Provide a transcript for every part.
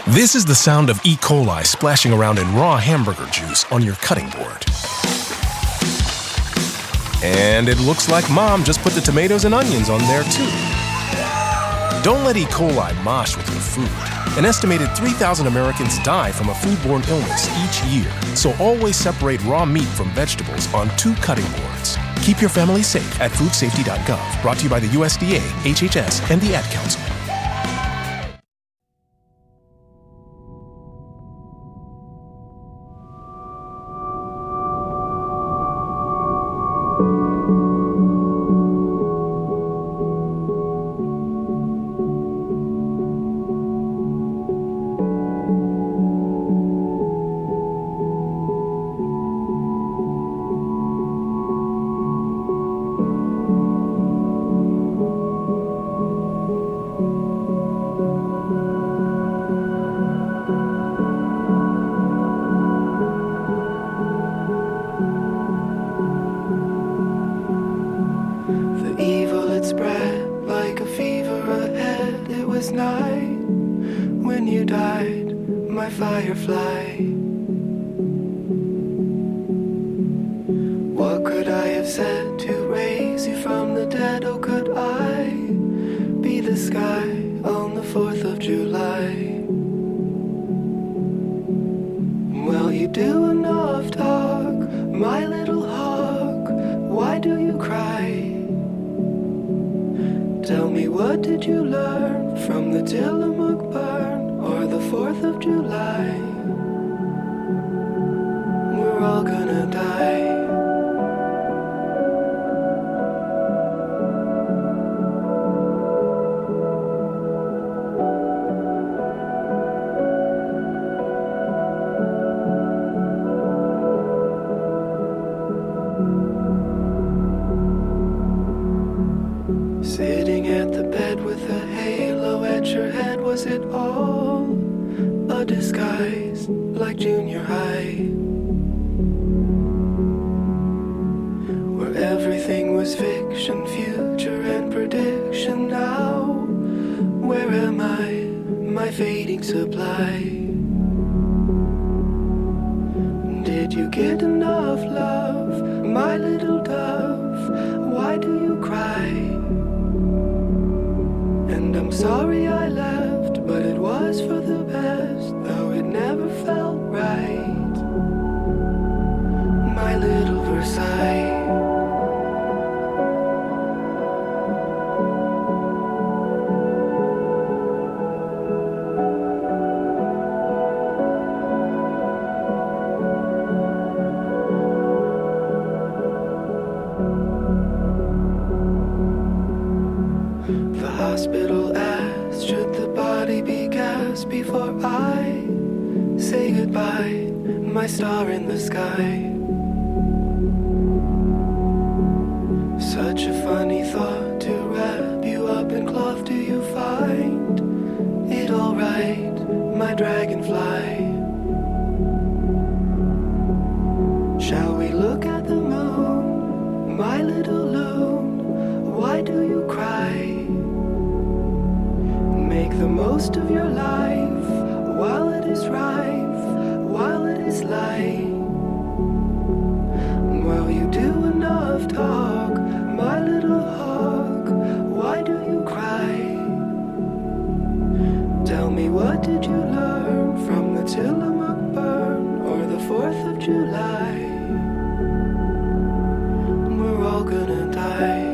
This is the sound of E. coli splashing around in raw hamburger juice on your cutting board. And it looks like Mom just put the tomatoes and onions on there too. Don't let E. coli mosh with your food. An estimated 3,000 Americans die from a foodborne illness each year, so always separate raw meat from vegetables on 2 cutting boards. Keep your family safe at foodsafety.gov. Brought to you by the USDA, HHS, and the Ad Council. Sitting at the bed with a halo at your head, was it all a disguise like junior high? Where everything was fiction, future and prediction. Now, where am I, my fading supply? Did you get enough love, my little dove? Why do you cry? And I'm sorry I left, but it was for the best, though it never felt right. My little Versailles. Hospital asked, should the body be gassed before I say goodbye, my star in the sky? Such a funny thought to wrap you up in cloth. Do you find it alright, my dragonfly? Shall we look at the moon, my little loon? Why do you cry? Make the most of your life while it is rife, while it is light. While you do enough talk, my little hawk, why do you cry? Tell me, what did you learn from the Tillamook burn or the 4th of July? We're all gonna die.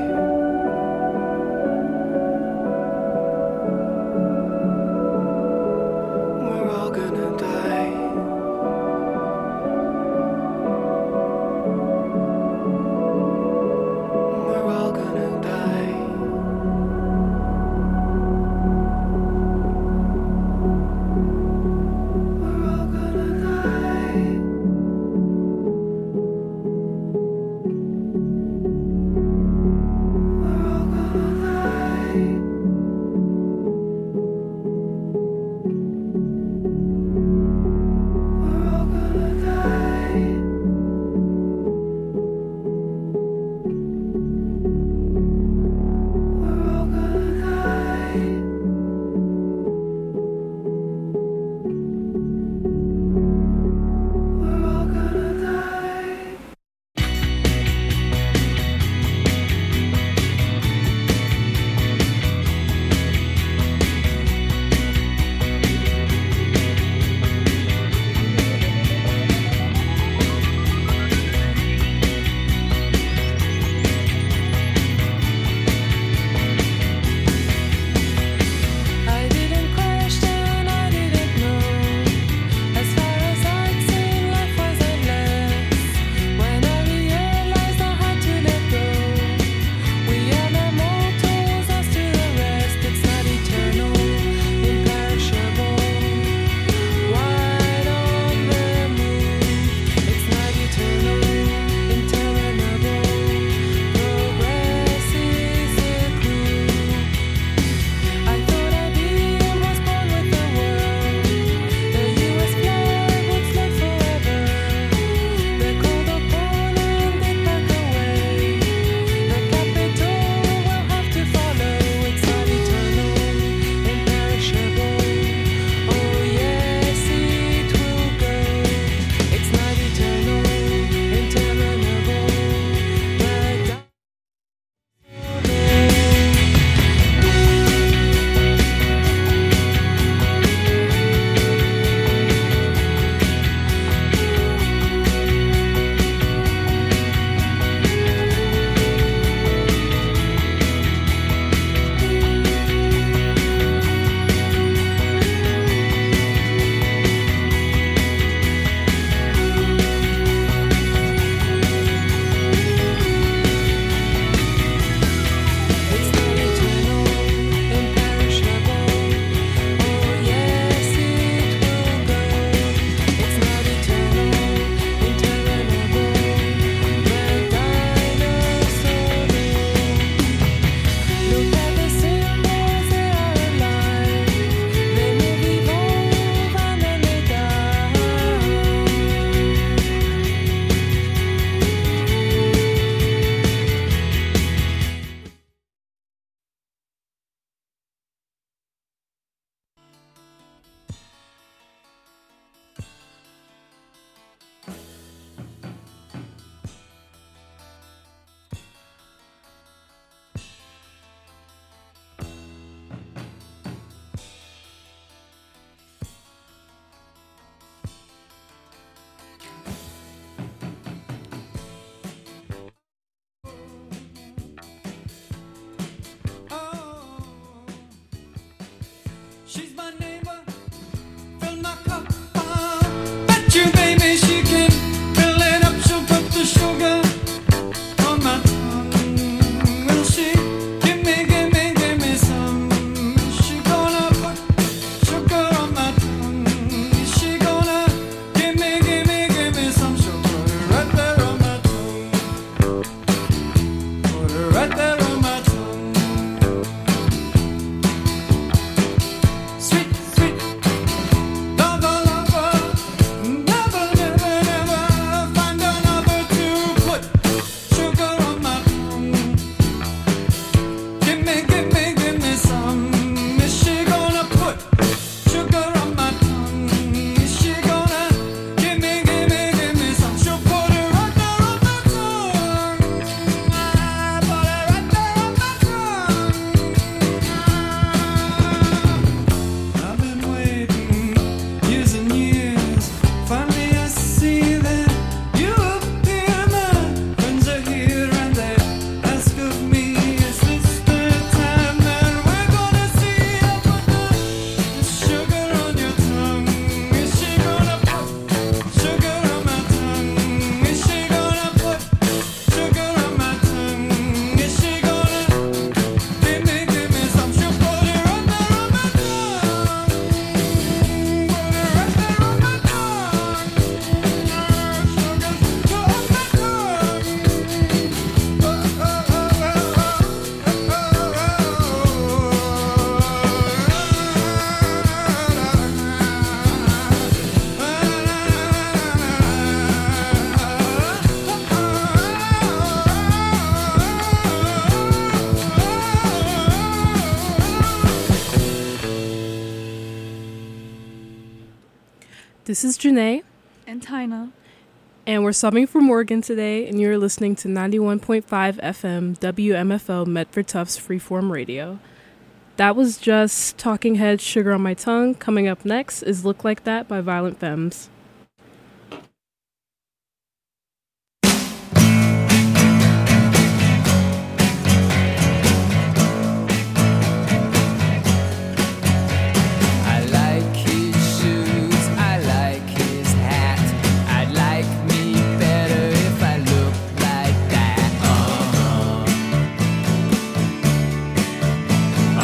This is Janae. And Tina. And we're subbing for Morgan today, and you're listening to 91.5 FM WMFO Medford Tufts Freeform Radio. That was just Talking Heads, Sugar on My Tongue. Coming up next is Look Like That by Violent Femmes.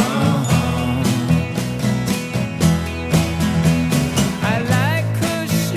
I like her shoes.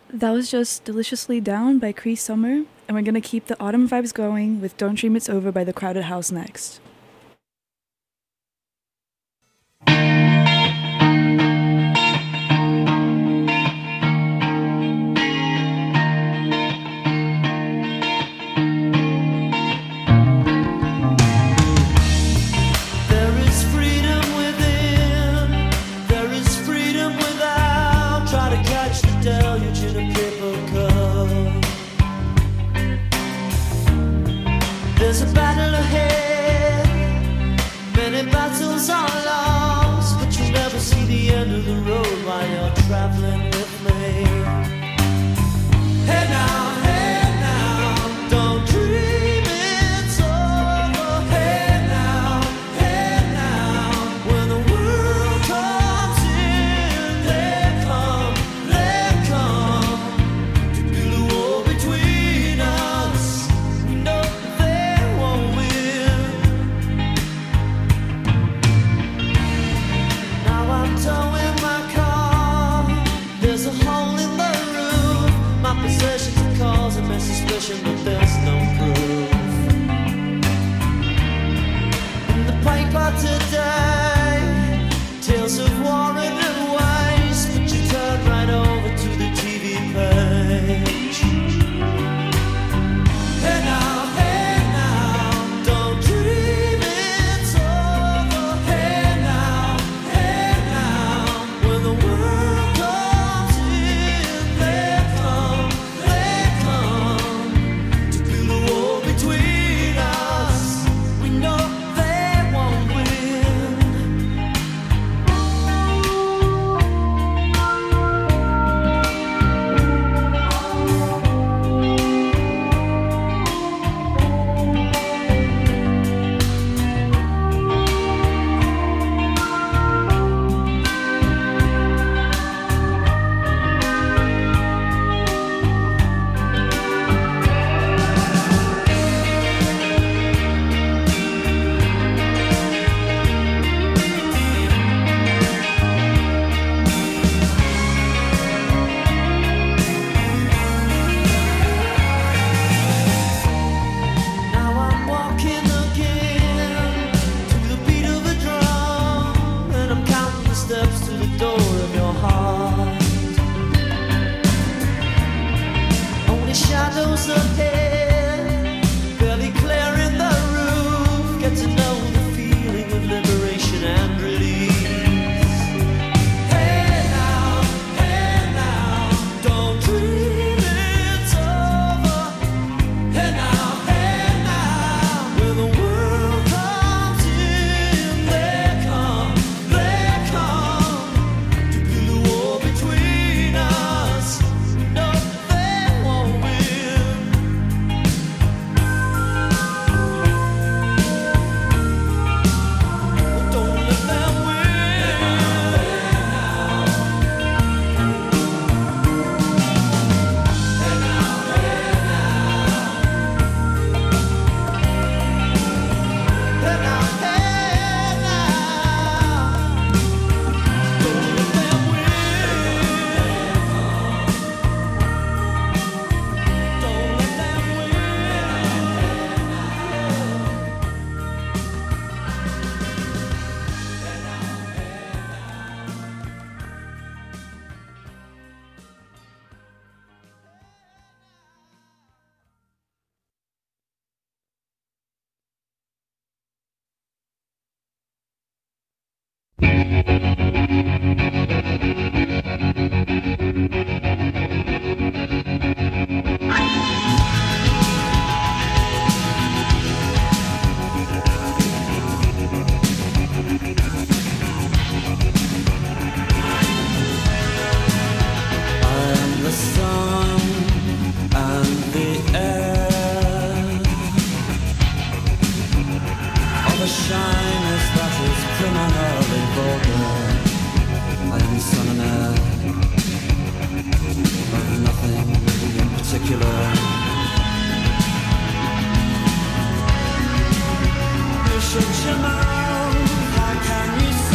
That was just Deliciously Down by Cree Summer, and we're going to keep the autumn vibes going with Don't Dream It's Over by The Crowded House next. There's a battle ahead, many battles are lost, but you'll never see the end of the road while you're traveling with me. Hey now, don't dream it's over. Hey now, when the world comes in, they come to build a wall between us. No. Towing my car, there's a hole in the roof. My possessions are causing me suspicion, but there's no proof. In the paper today, tales of war and waste, but you turn right over to the TV page. Hey now, don't dream it's over. Hey now. When the world comes in, they come to build a wall between us. We know they won't win. Shadows ahead, barely clearing the roof. Get to know the feeling of liberation and release. Hey now, don't dream it's over. Hey now, when the world comes in, they come to build a wall between us. No.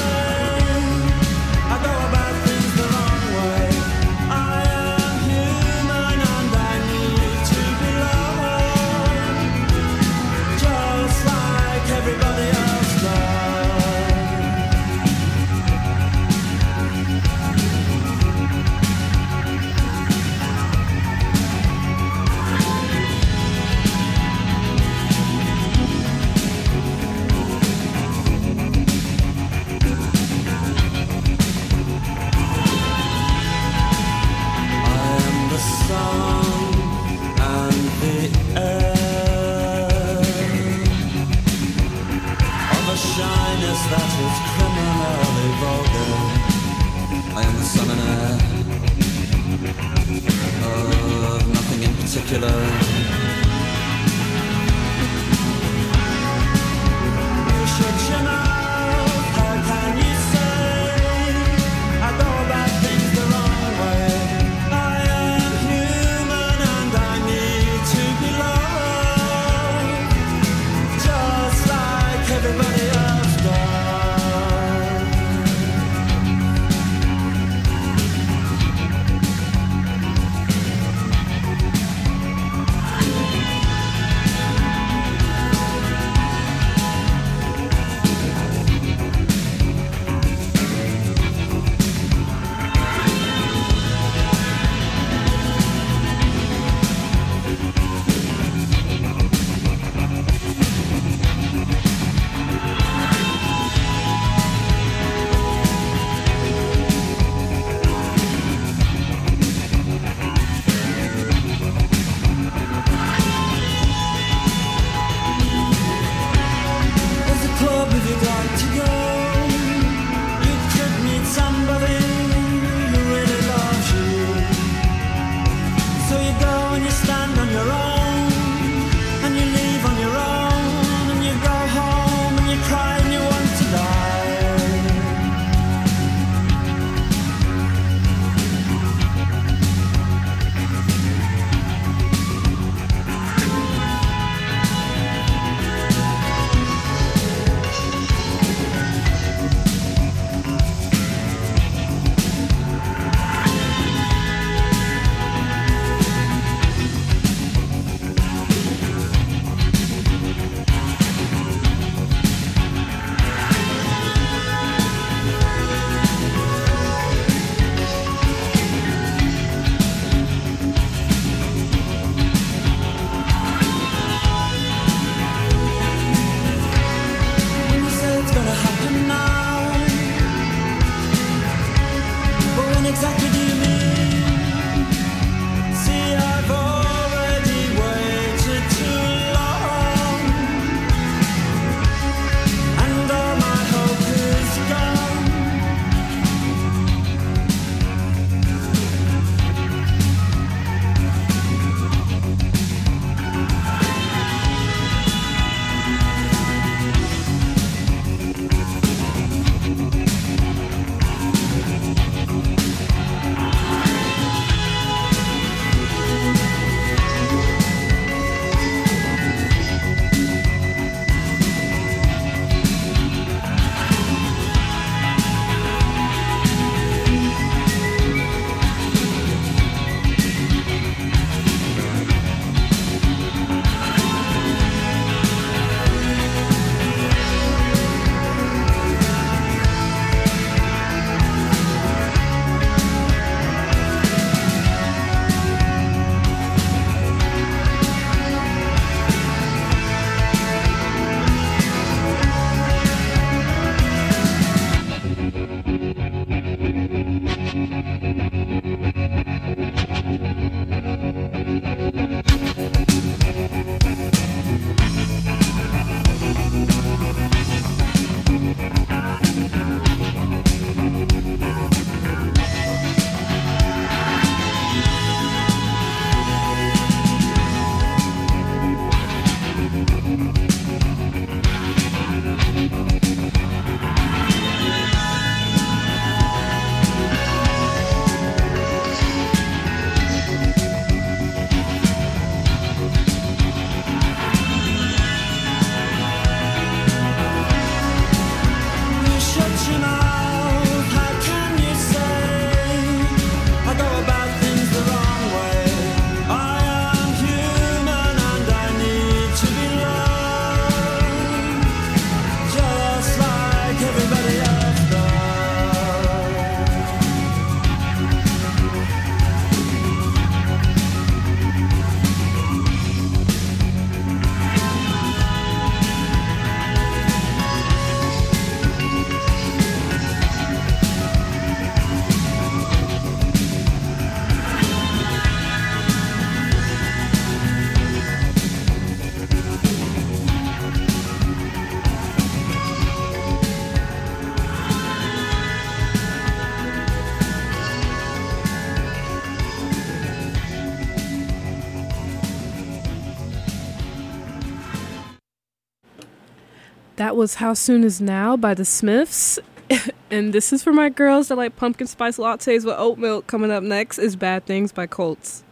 Here particular. You shut your mouth, how can you say I go about things the wrong way? I am human and I need to be loved, just like everybody else does. That was How Soon Is Now by the Smiths. And this is for my girls that like pumpkin spice lattes with oat milk. Coming up next is Bad Things by Colts.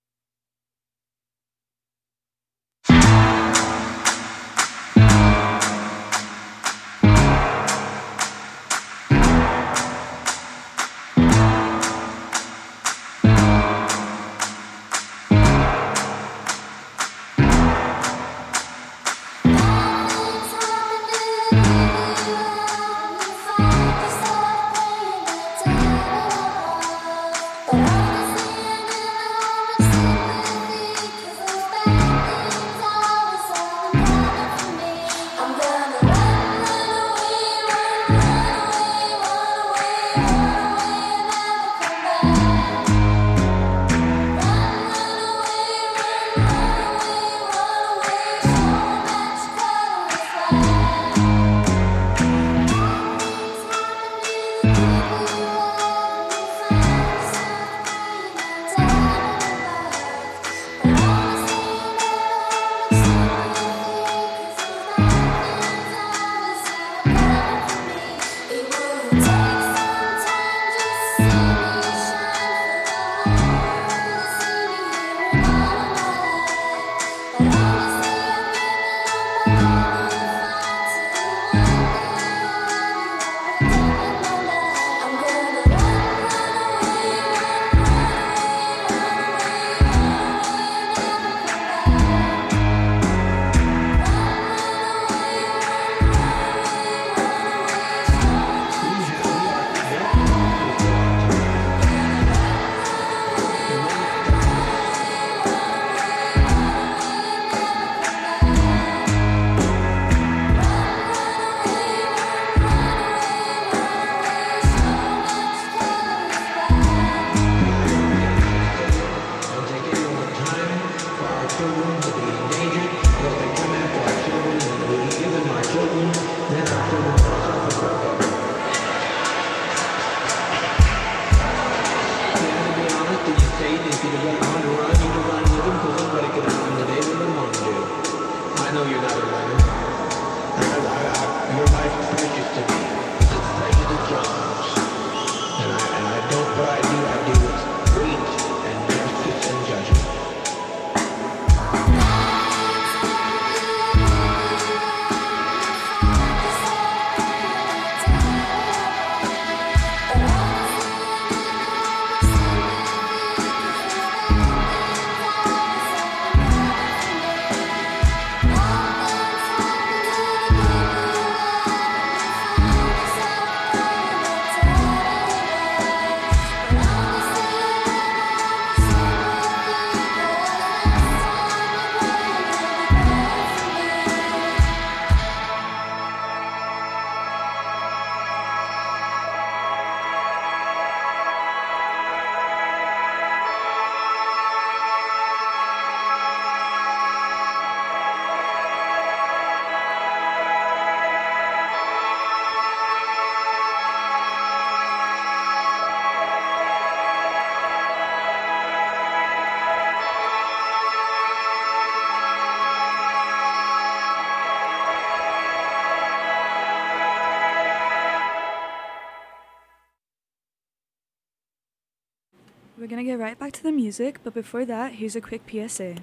We're gonna get right back to the music, but before that, here's a quick PSA.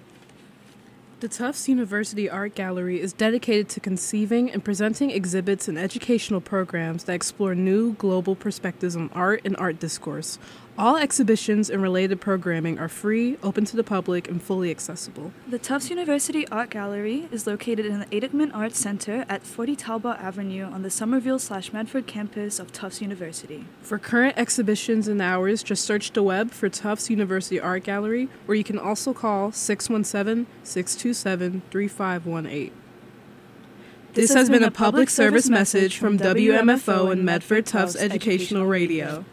The Tufts University Art Gallery is dedicated to conceiving and presenting exhibits and educational programs that explore new global perspectives on art and art discourse. All exhibitions and related programming are free, open to the public, and fully accessible. The Tufts University Art Gallery is located in the Edelman Arts Center at 40 Talbot Avenue on the Somerville/Medford campus of Tufts University. For current exhibitions and hours, just search the web for Tufts University Art Gallery, or you can also call 617-627-3518. This has been a public service message from WMFO and Medford Tufts Educational Radio.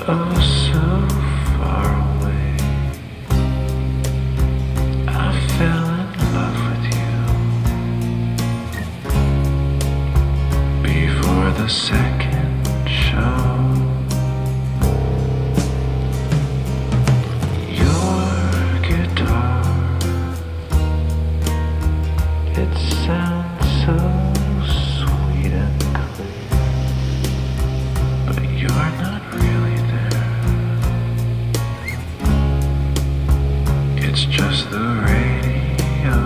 Oh, so far away. I fell in love with you before the second show. Your guitar, it sounds so sweet and clear, but you're not really there. It's just the radio.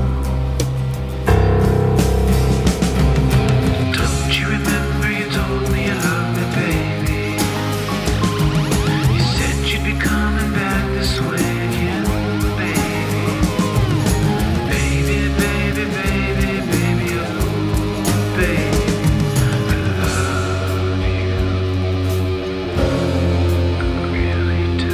Don't you remember you told me you loved me, baby? You said you'd be coming back this way again, baby. Baby, baby, baby, baby, oh, baby, I love you. I really do.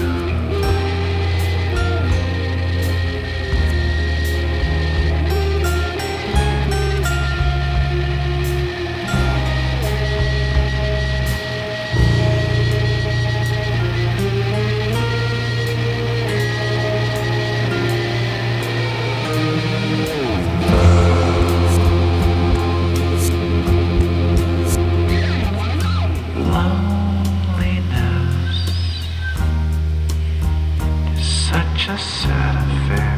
Loneliness is such a sad affair,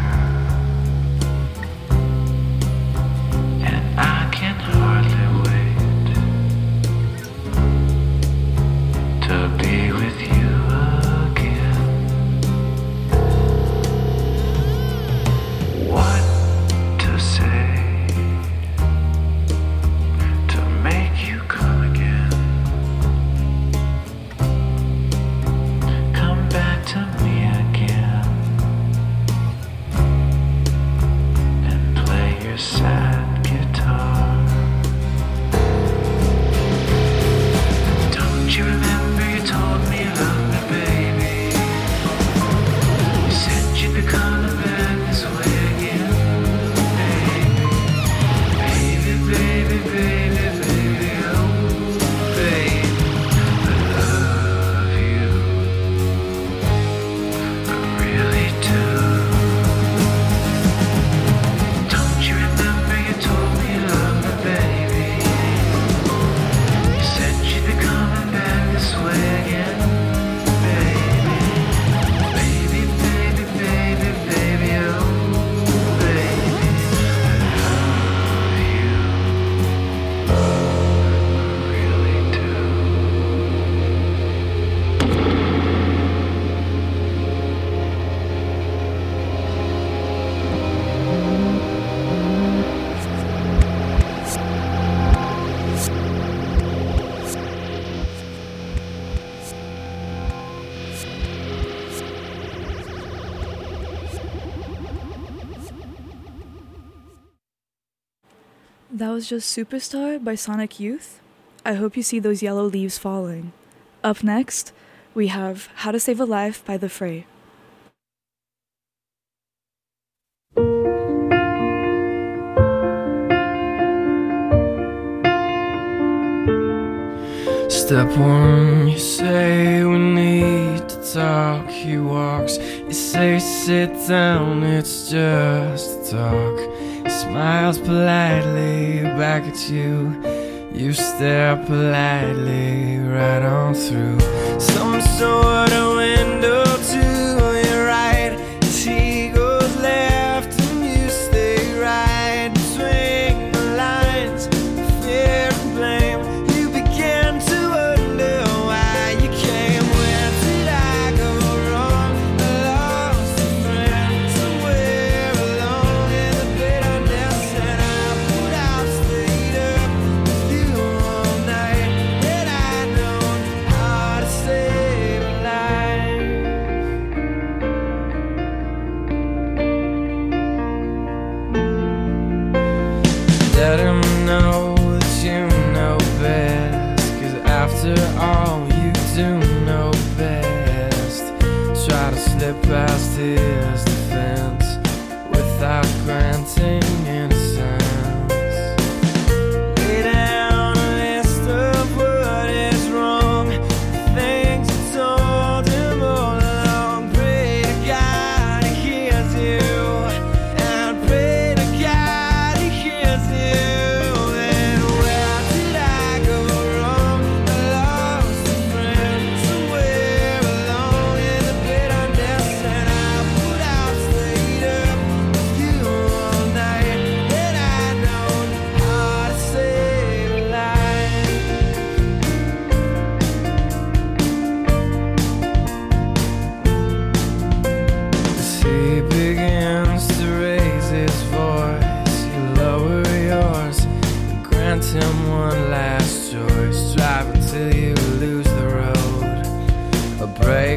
and I can hardly wait to be with you again. What to say to make you come again? Come back to me again and play your sad guitar. Don't you remember you told me you loved me, baby? You said you'd be coming back this way again, baby. Baby, baby, baby, baby, oh, baby, I love you. I really do. Don't you remember you told me you loved me, baby? You said you'd be coming back this way again, baby. Baby, baby, baby, baby, oh, baby, I love you. I really do. That was just Superstar by Sonic Youth. I hope you see those yellow leaves falling. Up next, we have How to Save a Life by The Fray. Step one, you say we need to talk. He walks, you say sit down, it's just talk. He smiles politely back at you. You stare politely right on through some sort of window to your right. As he goes left and you stay right between the lines, fear and blame. You begin to wonder why you came. Where did I go wrong? I lost a friend somewhere along in the bitterness, and I would have stayed up with you all night. Had I known how to save a life. Let him know that you know best, 'cause after all you do know best. Try to slip past his defense without granting innocence. Lay down a list of what is wrong, the things you told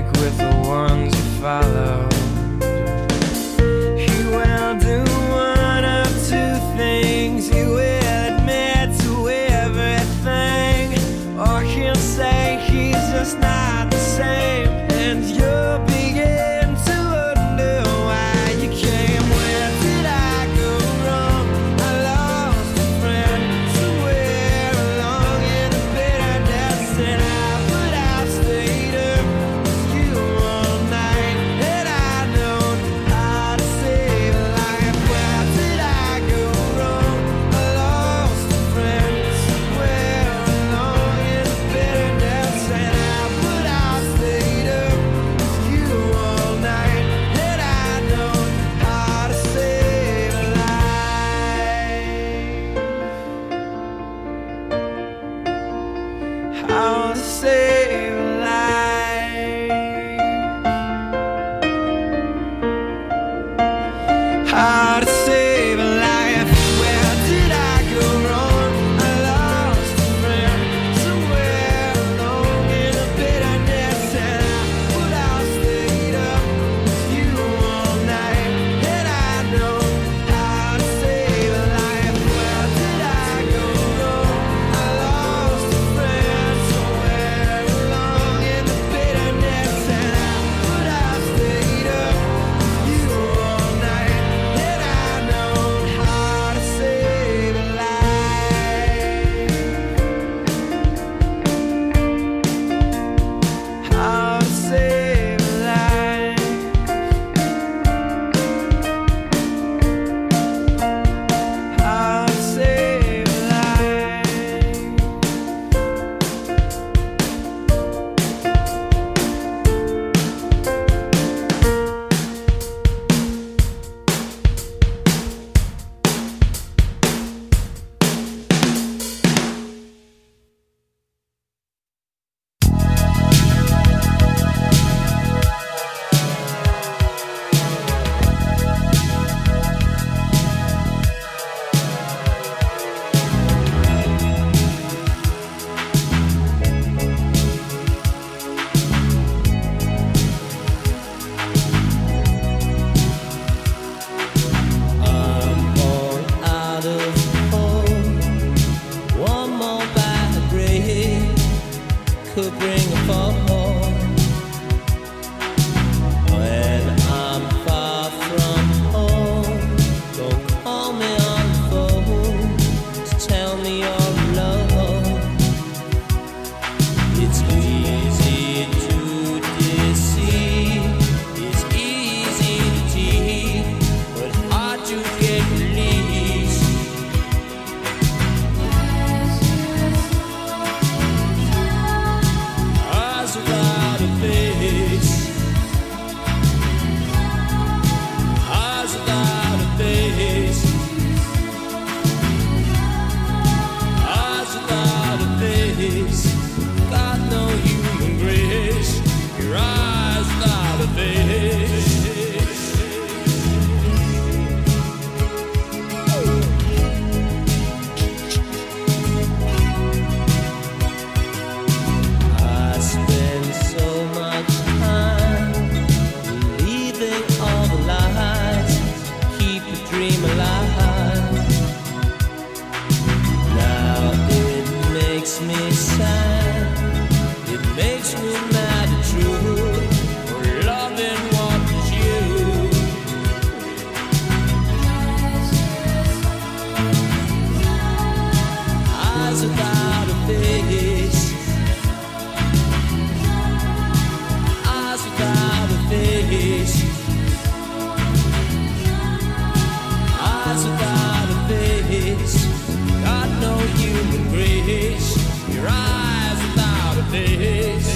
with the ones you follow. He will do one of two things. He will admit to everything, or he'll say he's just not the same, and you'll begin to wonder why you came. Where did I go wrong? I lost a friend somewhere along in the bitterness, and I stayed up with you all night, and I know how to save a life. Where did I go wrong? I lost a friend somewhere along in the bitterness, and I stayed up with you all night, and I know how to save a life. How to save a life. How to save a life. Where did I go wrong? I lost a friend somewhere along in the bitterness, and I stayed up with you all night, and I know how to save a life. Where did I go wrong? I lost a friend somewhere along in the bitterness, and I stayed up with you all night, and I know how to save a life. How to save a life. How to save a life. I'm all out of hope. One more bad break could bring a fall. When I'm far from home, don't call me on the phone to tell me you're alone. It's easy to deceive, it's easy to cheat, but hard to get released. Eyes without a face, eyes without a face, eyes without a face. Got no human grace. Your eyes without a face. I spend so much time believing all the lies, keep the dream alive. Now it makes me sad, it makes me mad at you for loving what was you. Eyes without a face, eyes without a face, eyes without a face. Got no human grace. Your eyes without a face.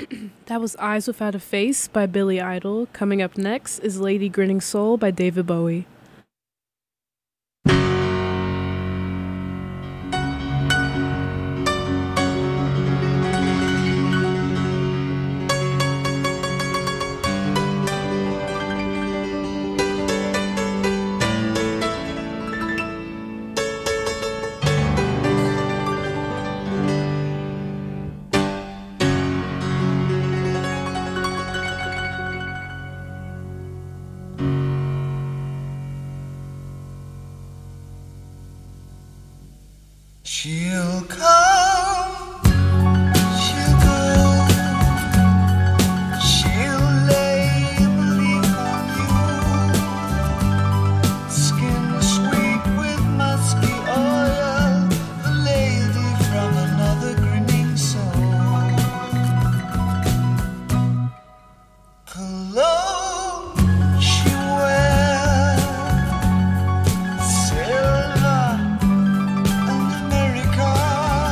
That was Eyes Without a Face by Billy Idol. Coming up next is Lady Grinning Soul by David Bowie. She'll come, she'll go, she'll lay the leaf on you, skin sweet with musky oil, the lady from another grinning soul. Cologne she wears, silver and America.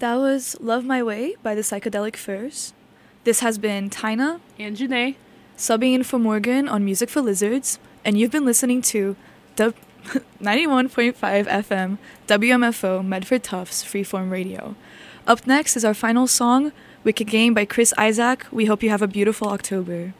That was Love My Way by the Psychedelic Furs. This has been Tina And Janae. subbing in for Morgan on Music for Lizards, and you've been listening to 91.5 FM WMFO Medford Tufts Freeform Radio. Up next is our final song, Wicked Game by Chris Isaac. We hope you have a beautiful October.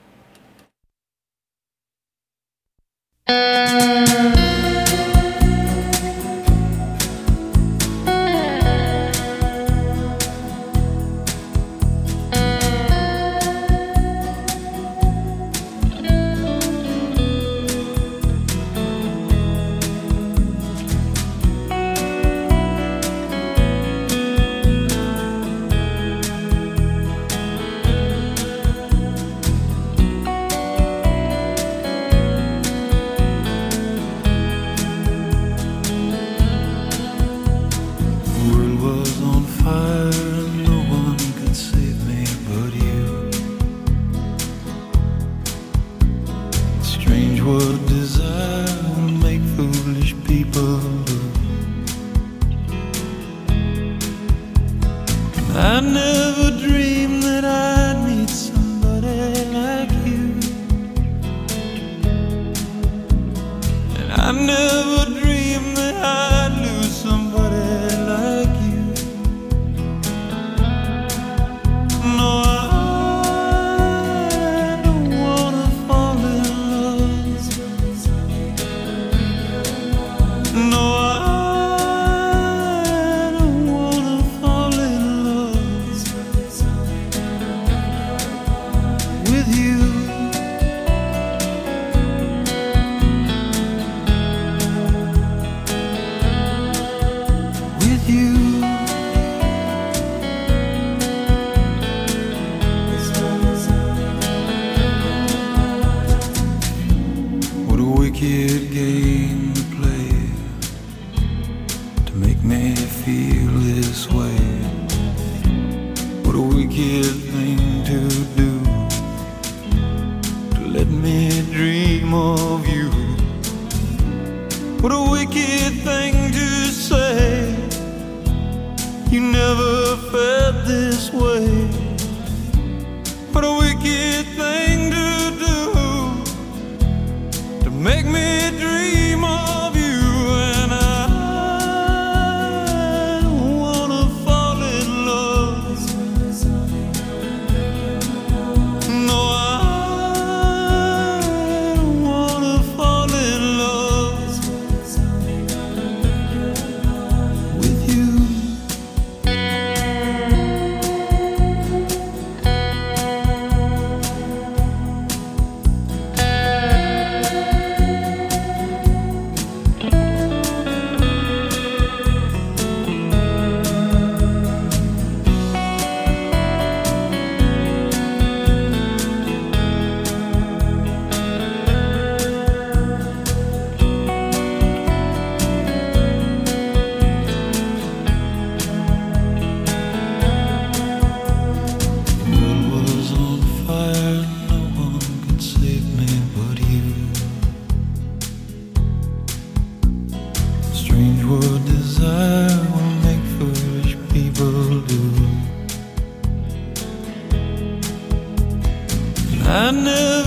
I never dreamed that I'd meet somebody like you, and I never dreamed that I'd lose somebody like you. No, I don't wanna fall in love. No, wicked game to play to make me feel this way. What a wicked thing to do, to let me dream of you. What a wicked thing to say, you never felt this way. What a wicked thing to do, to make me dream of you. And I don't wanna fall in love. No, I don't wanna fall in love with you. I never